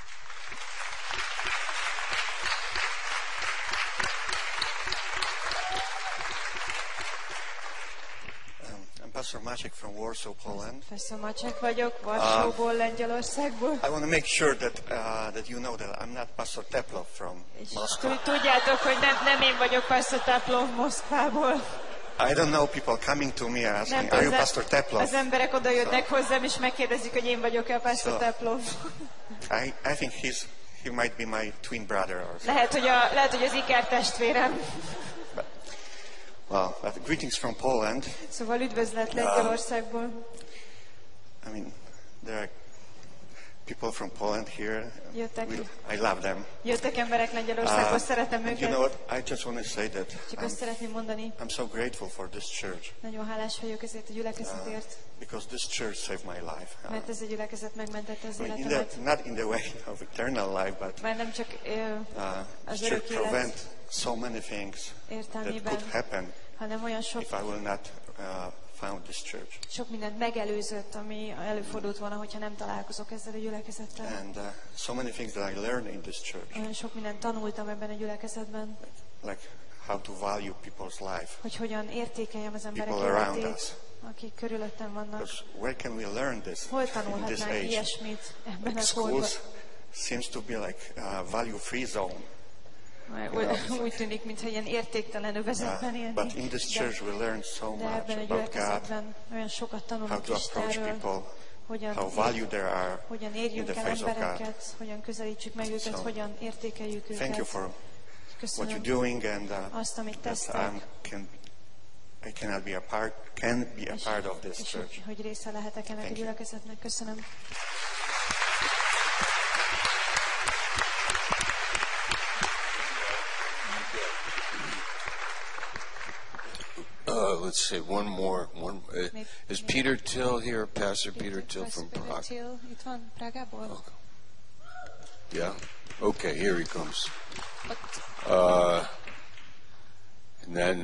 I'm Pastor Maciek from Warsaw, Poland. Pastor Maciek vagyok, Varsóból, Lengyelországból. I want to make sure that you know that I'm not Pastor Teplov from Moscow. Tudjátok, hogy nem én vagyok Pastor Teplov Moszkvából. I don't know, people coming to me asking, are you Pastor Teplov? Az emberek oda jönnek hozzám, és megkérdezik, hogy én vagyok-e a Pastor Teplov. I think he might be my twin brother or something. Lehet, hogy az ikertestvérem. Well, greetings from Poland. Szóval üdvözlet Lengyelországból. I mean, there are people from Poland here. Jöttek. I love them. Jöttek emberek Lengyelországból, szeretem őket. You know what? I just want to say that Csak azt szeretném mondani. I'm so grateful for this church. Nagyon hálás vagyok ezért a gyülekezetért. Because this church saved my life. Mert ez a gyülekezet megmentette az életemet. Not in the way of eternal life, but már nem csak az örök élet prevent so many things that could happen hanem olyan sok if I will not found this church. Sok mindent megelőzött, ami előfordult volna, hogyha nem találkozok ezzel a gyülekezettel. And so many things that I learned in this church. Olyan sok mindent tanultam ebben a gyülekezetben. Like how to value people's life. Hogy hogyan értékeljem az emberek életét, akik körülöttem vannak. Where can we learn this? Hol tanulhatnánk ilyesmit ebben a korban? Seems to be like a value-free zone. Úgy tűnik, mintha ilyen értéktelen övezetben élnénk. But in this church we learn so much about God, olyan sokat how tanulunk to approach people, how valued they are hogyan in érjünk the el face of God. embereket, hogyan közelítsük meg őket, hogyan értékeljük őket. Thank you for what you're doing, and azt, amit that tesztek. I can be a part of this church. Hogy része lehetek ennek a gyülekezetnek. Köszönöm. Let's say one more. Is Peter Till here? Pastor Peter Till from Prague. Itt van Prágából. Yeah. Okay, here he comes. And then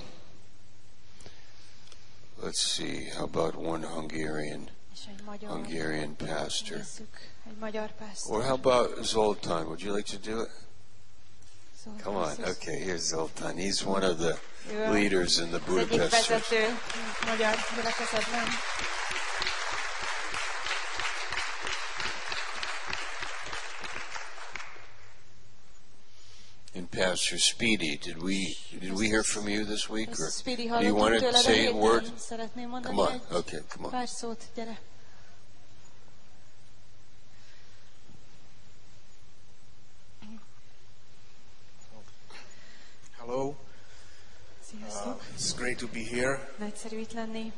let's see. How about one Hungarian pastor? Or how about Zoltan? Would you like to do it? Come on. Okay, here's Zoltan. He's one of the leaders in the Budapest church. And Pastor Speedy, did we hear from you this week, or do you want to say a word? Come on. Okay, come on. Hello. It's great to be here. Nagyszerű itt lenni.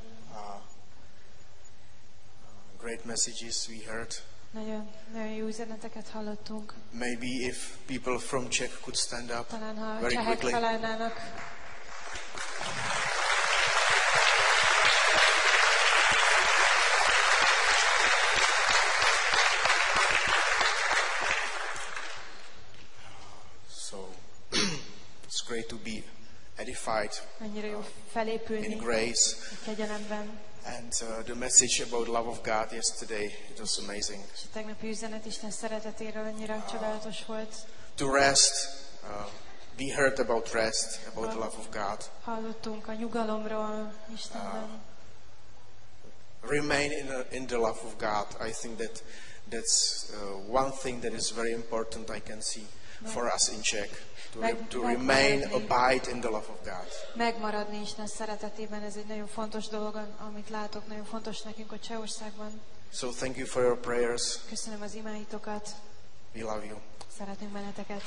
Great messages we heard. Nagyon jó üzeneteket hallottunk. Maybe if people from Czech could stand up talán, ha very csehek quickly. felállnának. It's great to be edified in grace. And the message about love of God yesterday, it was amazing. To rest, we heard about rest, about the love of God. Hallottunk a nyugalomról Istenben. Remain in the love of God. I think that's one thing that is very important I can see for us in Czech. To remain, abide in the love of God. Megmaradni Isten szeretetében, ez egy nagyon fontos dolog, amit látok, nagyon fontos nekünk a Csehországban. So thank you for your prayers. Köszönöm az imáitokat. We love you. Szeretünk benneteket.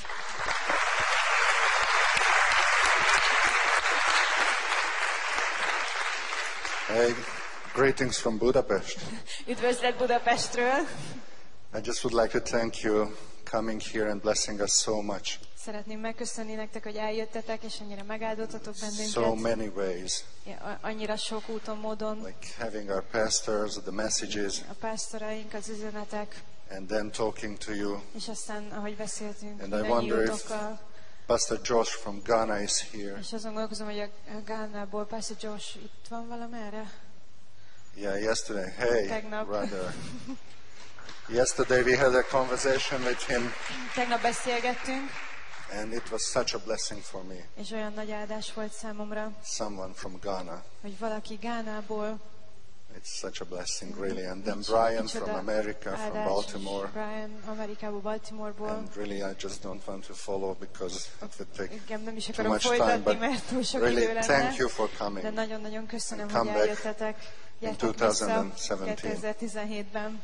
Hey, greetings from Budapest. Üdvözlet Budapestről. I just would like to thank you coming here and blessing us so much. Szeretném megköszönni nektek, hogy eljöttetek, és annyira megáldottatok bennünket. So many ways. Annyira sok úton, módon. Like having our pastors, the messages. A pásztoraink, az üzenetek. And then talking to you. És aztán, ahogy beszéltünk, and I wonder if Pastor Josh from Ghana is here. És azon gondolkozom, hogy a Gánából Pastor Josh itt van valamerre? Yeah, yesterday. Hey, tegnap. brother. Yesterday we had a conversation with him. Tegnap beszélgettünk. And it was such a blessing for me. És olyan nagy áldás volt számomra. Someone from Ghana. Hogy valaki Gánából. It's such a blessing, really. And then Brian from America, from Baltimore. Brian Amerikából, Baltimoreból. And really, I just don't want to follow because it would take nem is too much time. But really, thank you for coming. De nagyon-nagyon köszönöm, hogy eljöttetek. In 2017. 2017-ben.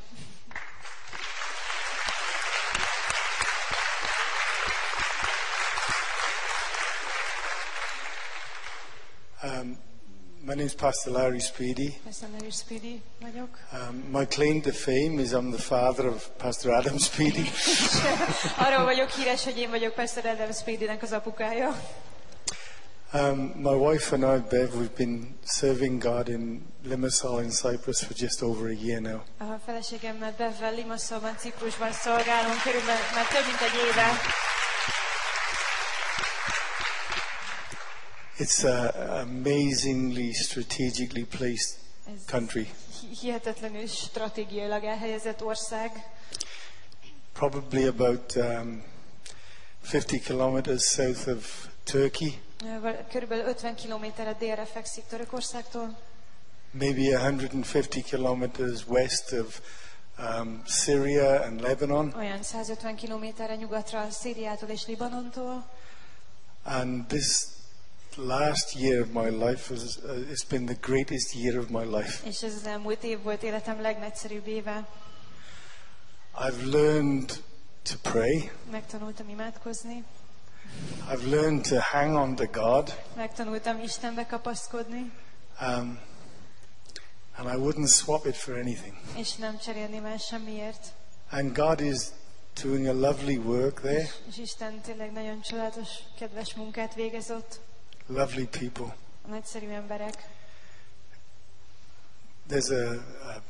My name is Pastor Larry Speedy. Pastor Larry Speedy vagyok. My claim to fame is I'm the father of Pastor Adam Speedy. Arról vagyok híres, hogy én vagyok Pastor Adam Speedynek az apukája. My wife and I, Bev, we've been serving God in Limassol in Cyprus for just over a year now. A feleségemmel Bevvel Limassolban, Ciprusban szolgálunk körülbelül már több mint egy éve. It's an amazingly strategically placed country. Hihetetlenül stratégiailag elhelyezett ország. Probably about 50 kilometers south of Turkey. Körülbelül 50 kilométerre délre fekszik Törökországtól. Maybe 150 kilometers west of Syria and Lebanon. Olyan 150 kilométerre nyugatra Szíriától és Libanontól. And this last year of my life it's been the greatest year of my life. És ez az elmúlt év volt életem legnagyszerűbb éve. I've learned to pray. Megtanultam imádkozni. I've learned to hang on to God. Megtanultam Istenbe kapaszkodni. And I wouldn't swap it for anything. És nem cserélném el semmiért. And God is doing a lovely work there. És Isten tényleg nagyon csodálatos, kedves munkát végez ott. Lovely people. Nagyszerű emberek. There's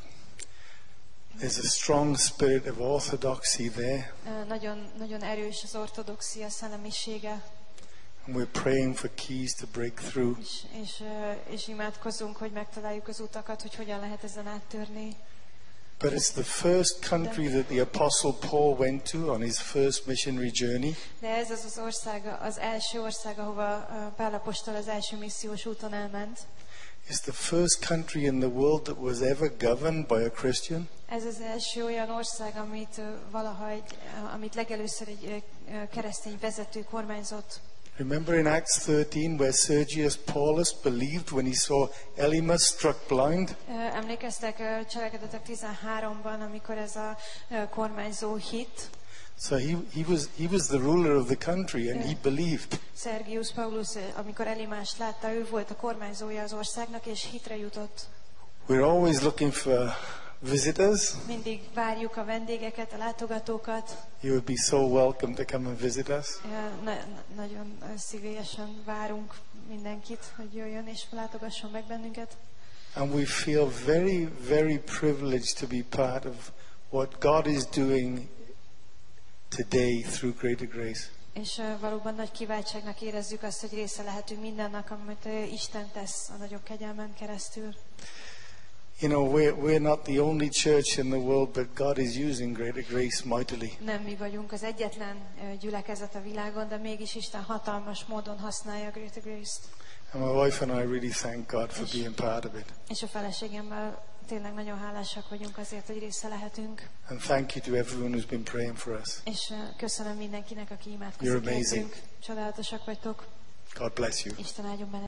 a strong spirit of orthodoxy there. Nagyon erős az ortodoxia szellemisége. And we're praying for keys to break through. És imádkozunk, hogy megtaláljuk az utakat, hogy hogyan lehet ezen áttörni. But it's the first country that the Apostle Paul went to on his first missionary journey. De ez az ország, az első ország, ahova Pál apostol az első missziós úton elment. It's the first country in the world that was ever governed by a Christian. Ez az első olyan ország, amit legelőször egy keresztény vezető kormányzott. Remember in Acts 13 where Sergius Paulus believed when he saw Elymas struck blind? Emlékeztek Cselekedetek 13-ban, amikor ez a kormányzó hit. So he was the ruler of the country and he believed. Sergius Paulus, amikor Elymást látta, ő volt a kormányzója az országnak, és hitre jutott. We're always looking for visitors. Mindig várjuk a vendégeket, a látogatókat. You would be so welcome to come and visit us. Nagyon szívesen várunk mindenkit, hogy jöjjön és látogasson meg bennünket. And we feel very, very privileged to be part of what God is doing today through Greater Grace. És valóban nagy kiváltságnak érezzük azt, hogy része lehetünk mindennek, amit Isten tesz a nagyobb kegyelmen keresztül. You know, we're not the only church in the world, but God is using Greater Grace mightily. Nem mi vagyunk az egyetlen gyülekezet a világon, de mégis Isten hatalmas módon használja Greater Grace-t. And my wife and I really thank God for being part of it. És a feleségemmel tényleg nagyon hálásak vagyunk azért, hogy része lehetünk. And thank you to everyone who's been praying for us. És köszönöm mindenkinek, aki imádkozik. You're amazing. Csodálatosak vagytok. God bless you. Isten áldjon benneteket.